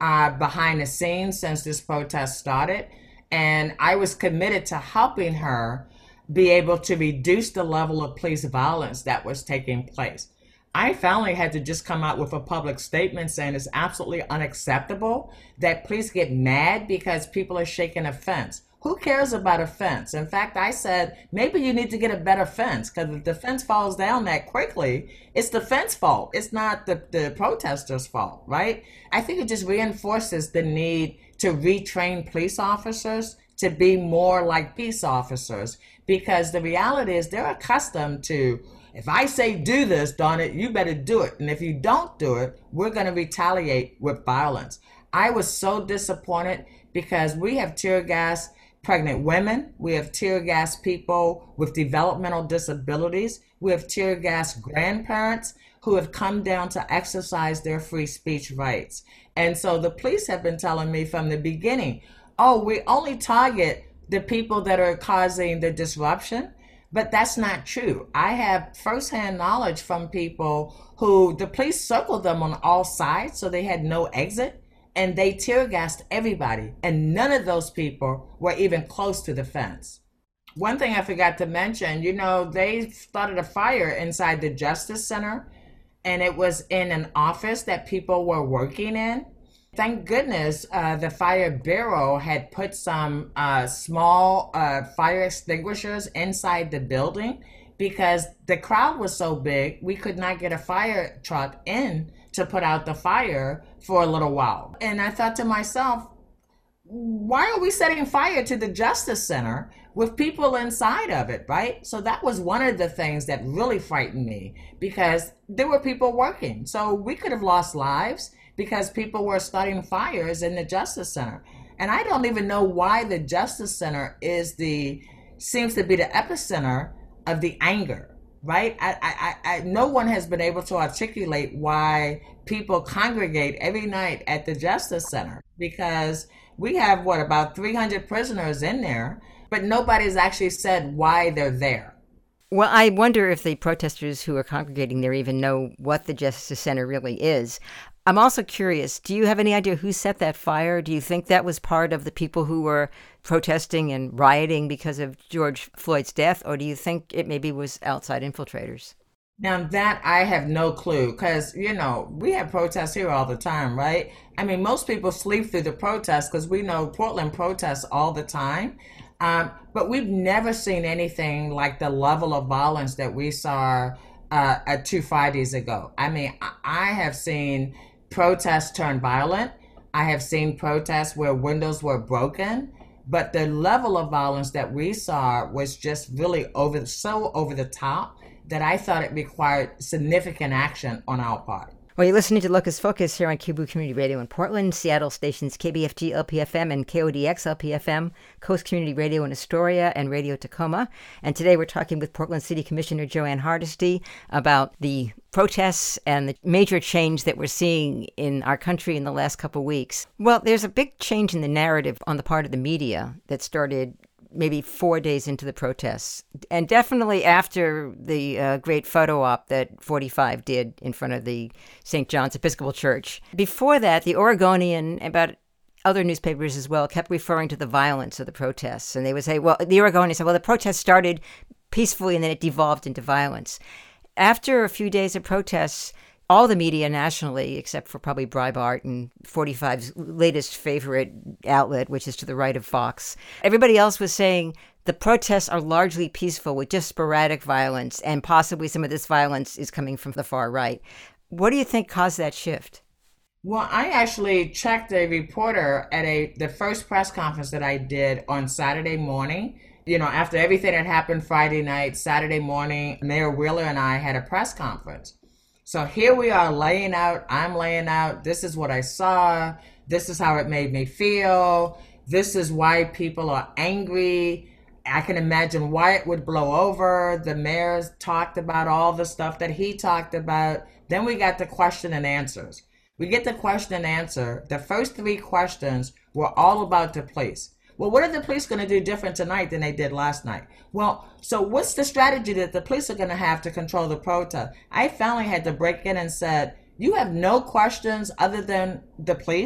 uh, behind the scenes since this protest started. And I was committed to helping her be able to reduce the level of police violence that was taking place. I finally had to just come out with a public statement saying it's absolutely unacceptable that police get mad because people are shaking a fence. Who cares about a fence? In fact, I said, maybe you need to get a better fence, because if the fence falls down that quickly, it's the fence fault. It's not the, the protesters' fault, right? I think it just reinforces the need to retrain police officers to be more like peace officers, because the reality is they're accustomed to, if I say do this, darn it, you better do it. And if you don't do it, we're going to retaliate with violence. I was so disappointed because we have tear gas pregnant women, we have tear gas people with developmental disabilities, we have tear gas grandparents who have come down to exercise their free speech rights. And so the police have been telling me from the beginning, oh, we only target the people that are causing the disruption. But that's not true. I have firsthand knowledge from people who the police circled them on all sides, so they had no exit, and they tear gassed everybody. And none of those people were even close to the fence. One thing I forgot to mention, you know, they started a fire inside the Justice Center, and it was in an office that people were working in. Thank goodness uh, the fire bureau had put some uh, small uh, fire extinguishers inside the building, because the crowd was so big, we could not get a fire truck in to put out the fire for a little while. And I thought to myself, why are we setting fire to the Justice Center with people inside of it, right? So that was one of the things that really frightened me, because there were people working. So we could have lost lives because people were starting fires in the Justice Center. And I don't even know why the Justice Center is the, seems to be the epicenter of the anger, right? I, I, I, no one has been able to articulate why people congregate every night at the Justice Center, because we have, what, about three hundred prisoners in there, but nobody's actually said why they're there. Well, I wonder if the protesters who are congregating there even know what the Justice Center really is. I'm also curious, do you have any idea who set that fire? Do you think that was part of the people who were protesting and rioting because of George Floyd's death, or do you think it maybe was outside infiltrators? Now that I have no clue, because, you know, we have protests here all the time, right? I mean, most people sleep through the protests because we know Portland protests all the time. Um, but we've never seen anything like the level of violence that we saw uh, at two Fridays ago. I mean, I have seen protests turn violent. I have seen protests where windows were broken. But the level of violence that we saw was just really over, so over the top that I thought it required significant action on our part. Well, you're listening to Locus Focus here on K B O O Community Radio in Portland, Seattle stations K B F G L P F M and K O D X L P F M, Coast Community Radio in Astoria, and Radio Tacoma. And today we're talking with Portland City Commissioner Joanne Hardesty about the protests and the major change that we're seeing in our country in the last couple of weeks. Well, there's a big change in the narrative on the part of the media that started maybe four days into the protests, and definitely after the uh, great photo op that forty-five did in front of the Saint John's Episcopal Church. Before that, the Oregonian, about other newspapers as well, kept referring to the violence of the protests. And they would say, well, the Oregonian said, well, the protests started peacefully and then it devolved into violence. After a few days of protests, all the media nationally, except for probably Breitbart and forty-five's latest favorite outlet, which is to the right of Fox, everybody else was saying the protests are largely peaceful with just sporadic violence, and possibly some of this violence is coming from the far right. What do you think caused that shift? Well, I actually checked a reporter at a the first press conference that I did on Saturday morning. You know, after everything that happened Friday night, Saturday morning, Mayor Wheeler and I had a press conference. So here we are laying out, I'm laying out, this is what I saw, this is how it made me feel, this is why people are angry. I can imagine why it would blow over. The mayor talked about all the stuff that he talked about. Then we got the question and answers. We get the question and answer. The first three questions were all about the police. Well, what are the police going to do different tonight than they did last night? Well, so what's the strategy that the police are going to have to control the protest? I finally had to break in and said, you have no questions other than the police?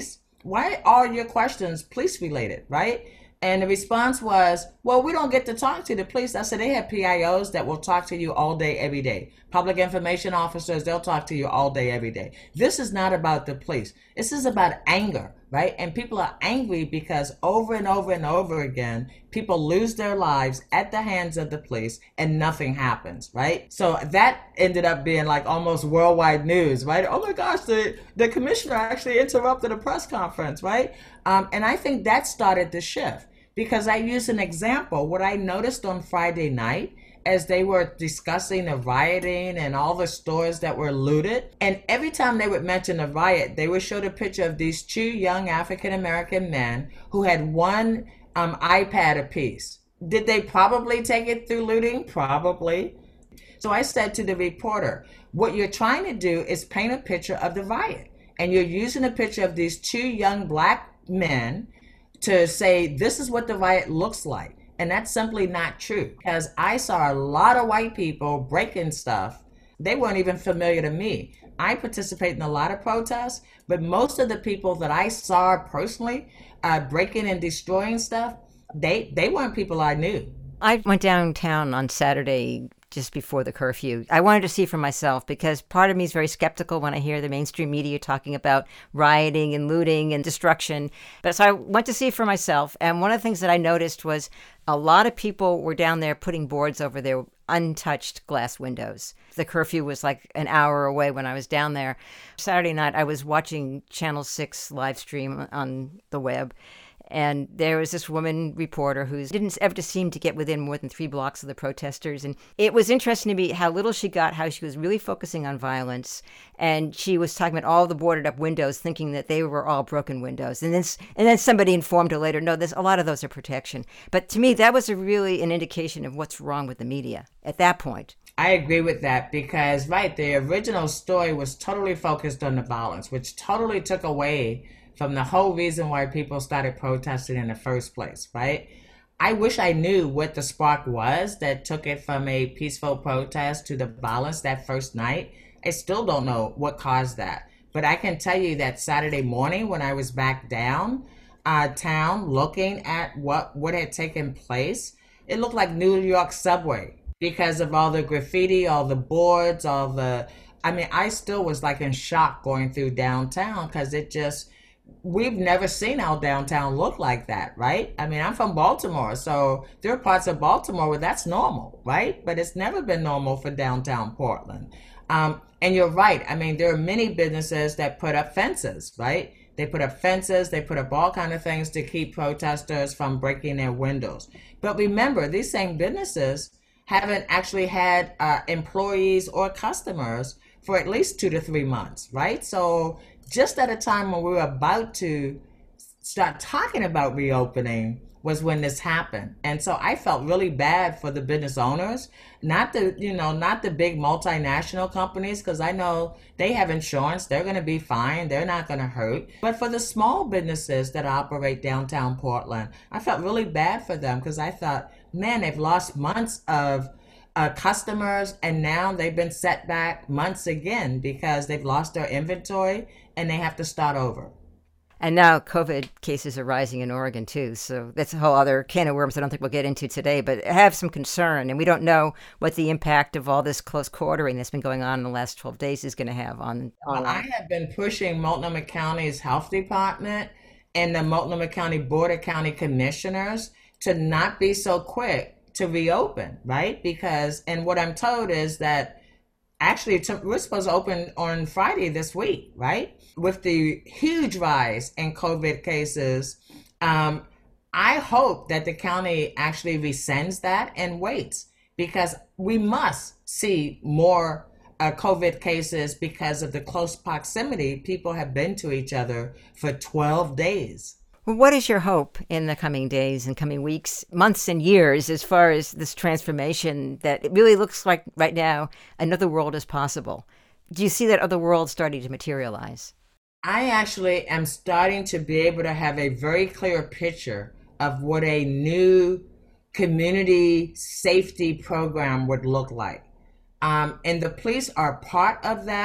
why are your questions police related, right? And the response was, well, we don't get to talk to the police. I said, they have P I Os that will talk to you all day, every day. Public information officers, they'll talk to you all day, every day. This is not about the police. This is about anger, right? And people are angry because over and over and over again, people lose their lives at the hands of the police and nothing happens, right? So that ended up being like almost worldwide news, right? Oh my gosh, the, the commissioner actually interrupted a press conference, right? Um, and I think that started the shift because I used an example. What I noticed on Friday night as they were discussing the rioting and all the stores that were looted. And every time they would mention a riot, they would show the picture of these two young African-American men who had one um, iPad apiece. Did they probably take it through looting? Probably. So I said to the reporter, what you're trying to do is paint a picture of the riot. And you're using a picture of these two young black men to say, this is what the riot looks like. And that's simply not true, because I saw a lot of white people breaking stuff. They weren't even familiar to me. I participate in a lot of protests, but most of the people that I saw personally uh, breaking and destroying stuff, they, they weren't people I knew. I went downtown on Saturday just before the curfew. I wanted to see for myself because part of me is very skeptical when I hear the mainstream media talking about rioting and looting and destruction. But so I went to see for myself. And one of the things that I noticed was a lot of people were down there putting boards over their untouched glass windows. The curfew was like an hour away when I was down there. Saturday night, I was watching Channel six live stream on the web. And there was this woman reporter who didn't ever seem to get within more than three blocks of the protesters. And it was interesting to me how little she got, how she was really focusing on violence. And she was talking about all the boarded up windows, thinking that they were all broken windows. And then, and then somebody informed her later, no, there's a lot of those are protection. But to me, that was a really an indication of what's wrong with the media at that point. I agree with that because, right, the original story was totally focused on the violence, which totally took away from the whole reason why people started protesting in the first place, right? I wish I knew what the spark was that took it from a peaceful protest to the violence that first night. I still don't know what caused that. But I can tell you that Saturday morning when I was back down uh, town looking at what, what had taken place, it looked like New York subway because of all the graffiti, all the boards, all the... I mean, I still was like in shock going through downtown because it just... We've never seen our downtown look like that, right? I mean, I'm from Baltimore, so there are parts of Baltimore where that's normal, right? But it's never been normal for downtown Portland. Um, and you're right. I mean, there are many businesses that put up fences, right? They put up fences, they put up all kinds of things to keep protesters from breaking their windows. But remember, these same businesses haven't actually had uh, employees or customers for at least two to three months, right? So just at a time when we were about to start talking about reopening was when this happened. And so I felt really bad for the business owners, not the, you know, not the big multinational companies, because I know they have insurance, they're going to be fine, they're not going to hurt. But for the small businesses that operate downtown Portland, I felt really bad for them because I thought, man, they've lost months of Uh, customers, and now they've been set back months again because they've lost their inventory and they have to start over. And now COVID cases are rising in Oregon too, so that's a whole other can of worms I don't think we'll get into today, but I have some concern, and we don't know what the impact of all this close quartering that's been going on in the last twelve days is going to have on, on I have been pushing Multnomah County's health department and the Multnomah County Board of County Commissioners to not be so quick to reopen, right? Because, and what I'm told is that actually we're supposed to open on Friday this week, right? With the huge rise in COVID cases, um, I hope that the county actually rescinds that and waits, because we must see more uh, COVID cases because of the close proximity people have been to each other for twelve days. Well, what is your hope in the coming days and coming weeks, months and years as far as this transformation that it really looks like right now another world is possible? Do you see that other world starting to materialize? I actually am starting to be able to have a very clear picture of what a new community safety program would look like. Um, and the police are part of that,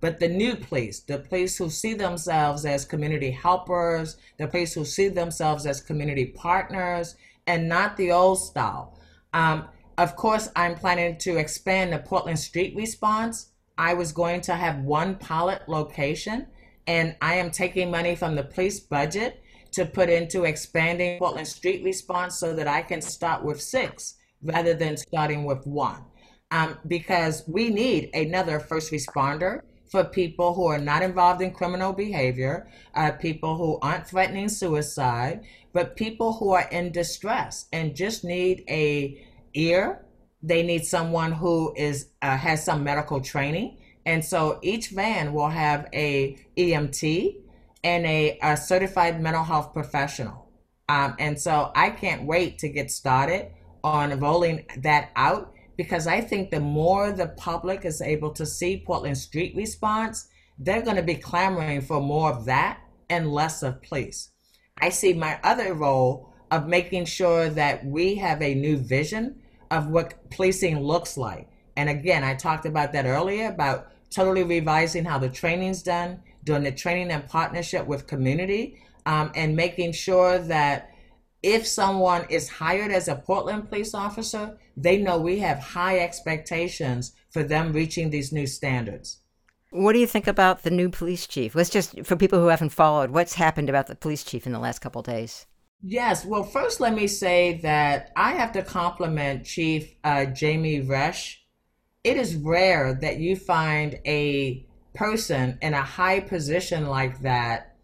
but the new police, the police who see themselves as community helpers, the police who see themselves as community partners, and not the old style. Um, of course, I'm planning to expand the Portland Street Response. I was going to have one pilot location, and I am taking money from the police budget to put into expanding Portland Street Response so that I can start with six rather than starting with one. Um, because we need another first responder for people who are not involved in criminal behavior, uh, people who aren't threatening suicide, but people who are in distress and just need a ear. They need someone who is uh, has some medical training. And so each van will have a E M T and a, a certified mental health professional. Um, and so I can't wait to get started on rolling that out, because I think the more the public is able to see Portland Street Response, they're going to be clamoring for more of that and less of police. I see my other role of making sure that we have a new vision of what policing looks like. And again, I talked about that earlier, about totally revising how the training's done, doing the training in partnership with community, um, and making sure that if someone is hired as a Portland police officer, they know we have high expectations for them reaching these new standards. What do you think about the new police chief? Let's just, for people who haven't followed, what's happened about the police chief in the last couple of days? Yes, well, first let me say that I have to compliment Chief uh, Jamie Resch. It is rare that you find a person in a high position like that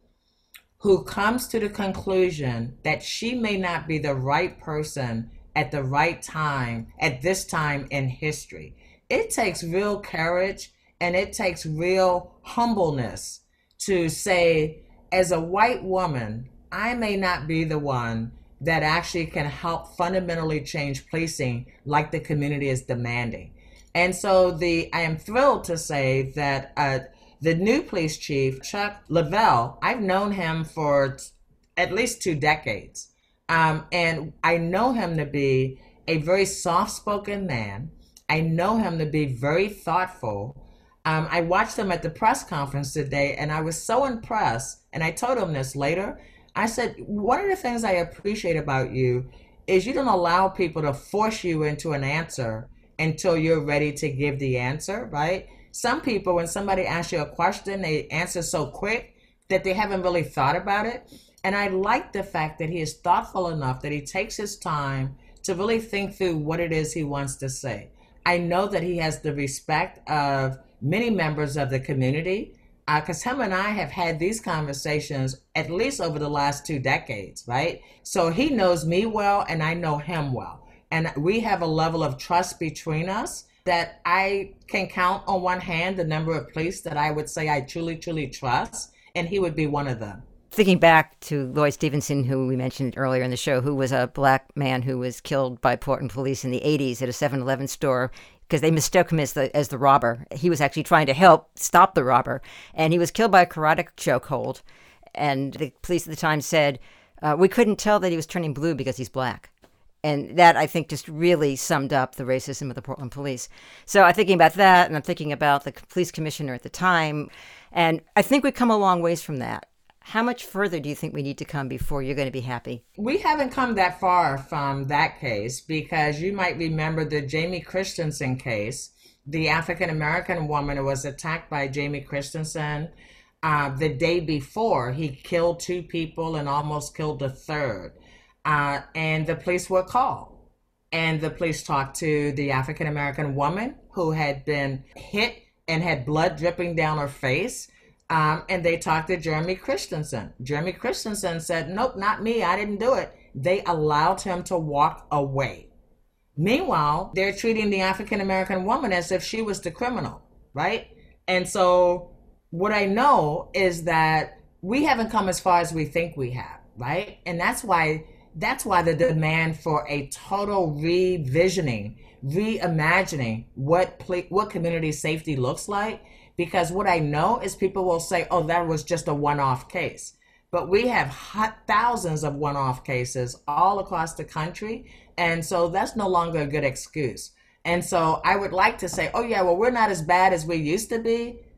who comes to the conclusion that she may not be the right person at the right time, at this time in history. It takes real courage and it takes real humbleness to say, as a white woman, I may not be the one that actually can help fundamentally change policing like the community is demanding. And so the I am thrilled to say that uh, the new police chief, Chuck Leavell, I've known him for t- at least two decades. Um, and I know him to be a very soft-spoken man. I know him to be very thoughtful. Um, I watched him at the press conference today, and I was so impressed. And I told him this later. I said, one of the things I appreciate about you is you don't allow people to force you into an answer until you're ready to give the answer, right? Some people, when somebody asks you a question, they answer so quick that they haven't really thought about it. And I like the fact that he is thoughtful enough that he takes his time to really think through what it is he wants to say. I know that he has the respect of many members of the community, because uh, him and I have had these conversations at least over the last two decades, right? So he knows me well and I know him well. And we have a level of trust between us that I can count on one hand the number of police that I would say I truly, truly trust, and he would be one of them. Thinking back to Lloyd Stevenson, who we mentioned earlier in the show, who was a black man who was killed by Portland police in the eighties at a seven eleven store because they mistook him as the as the robber. He was actually trying to help stop the robber, and he was killed by a carotid chokehold. And the police at the time said, uh, we couldn't tell that he was turning blue because he's black. And that, I think, just really summed up the racism of the Portland police. So I'm thinking about that, and I'm thinking about the police commissioner at the time. And I think we've come a long ways from that. How much further do you think we need to come before you're going to be happy? We haven't come that far from that case, because you might remember the Jamie Christensen case, the African-American woman who was attacked by Jamie Christensen uh, the day before. He killed two people and almost killed a third. Uh, and the police were called. And the police talked to the African-American woman who had been hit and had blood dripping down her face. Um, and they talked to Jeremy Christensen. Jeremy Christensen said, nope, not me. I didn't do it. They allowed him to walk away. Meanwhile, they're treating the African-American woman as if she was the criminal, right? And so what I know is that we haven't come as far as we think we have, right? And that's why that's why the demand for a total revisioning, reimagining what what community safety looks like. Because what I know is people will say, oh, that was just a one-off case. But we have thousands of one-off cases all across the country. And so that's no longer a good excuse. And so I would like to say, oh, yeah, well, we're not as bad as we used to be.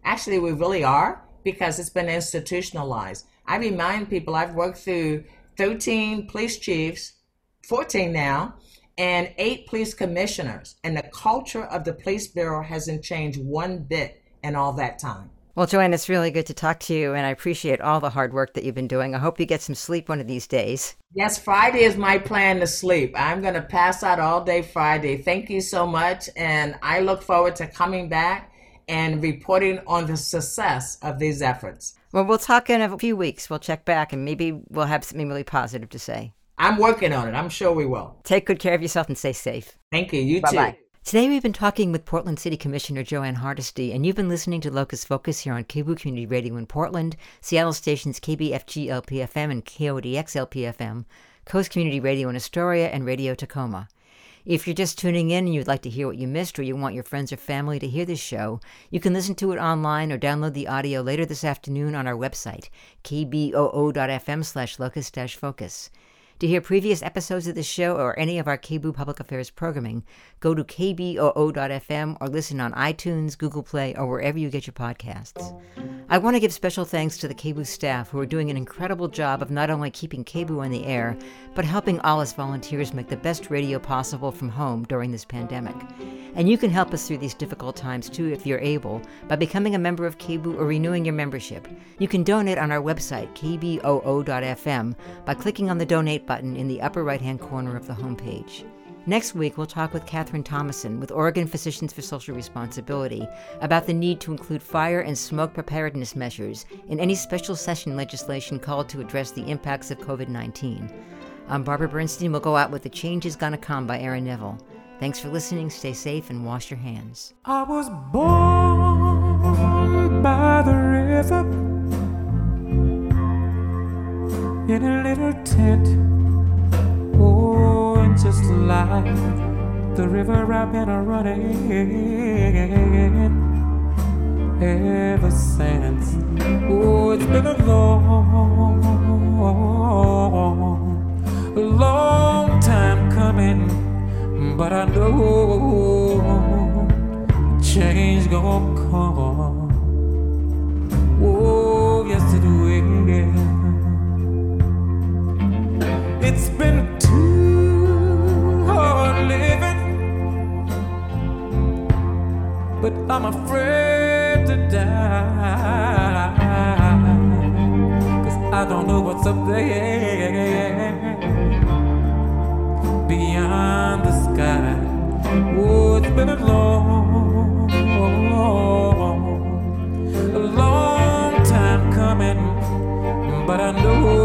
Actually, we really are, because it's been institutionalized. I remind people I've worked through thirteen police chiefs, fourteen now, and eight police commissioners. And the culture of the police bureau hasn't changed one bit in all that time. Well, Joanne, it's really good to talk to you, and I appreciate all the hard work that you've been doing. I hope you get some sleep one of these days. Yes, Friday is my plan to sleep. I'm going to pass out all day Friday. Thank you so much, and I look forward to coming back and reporting on the success of these efforts. Well, we'll talk in a few weeks. We'll check back, and maybe we'll have something really positive to say. I'm working on it. I'm sure we will. Take good care of yourself and stay safe. Thank you. You Bye-bye. too. Today we've been talking with Portland City Commissioner Joanne Hardesty, and you've been listening to Locust Focus here on K B O O Community Radio in Portland, Seattle stations K B F G L P F M and K O D X L P F M, Coast Community Radio in Astoria, and Radio Tacoma. If you're just tuning in and you'd like to hear what you missed, or you want your friends or family to hear this show, you can listen to it online or download the audio later this afternoon on our website, k b o o dot f m slash locust dash focus. To hear previous episodes of the show or any of our K B O O Public Affairs programming, go to k b o o dot f m or listen on iTunes, Google Play, or wherever you get your podcasts. I want to give special thanks to the K B O O staff who are doing an incredible job of not only keeping K B O O on the air, but helping all us volunteers make the best radio possible from home during this pandemic. And you can help us through these difficult times too if you're able by becoming a member of K B O O or renewing your membership. You can donate on our website, k b o o dot f m, by clicking on the donate button in the upper right-hand corner of the homepage. Next week, we'll talk with Catherine Thomason with Oregon Physicians for Social Responsibility about the need to include fire and smoke preparedness measures in any special session legislation called to address the impacts of covid nineteen. I'm Barbara Bernstein. We'll go out with The Change Is Gonna Come by Aaron Neville. Thanks for listening. Stay safe and wash your hands. I was born by the river in a little tent. Oh, and just like the river I've been a running ever since. Oh, it's been a long, a long time coming, but I know change gonna come. Oh, yes it will. It's been too hard living, but I'm afraid to die, 'cause I don't know what's up there beyond the sky. Oh, it's been a long, a long time coming, but I know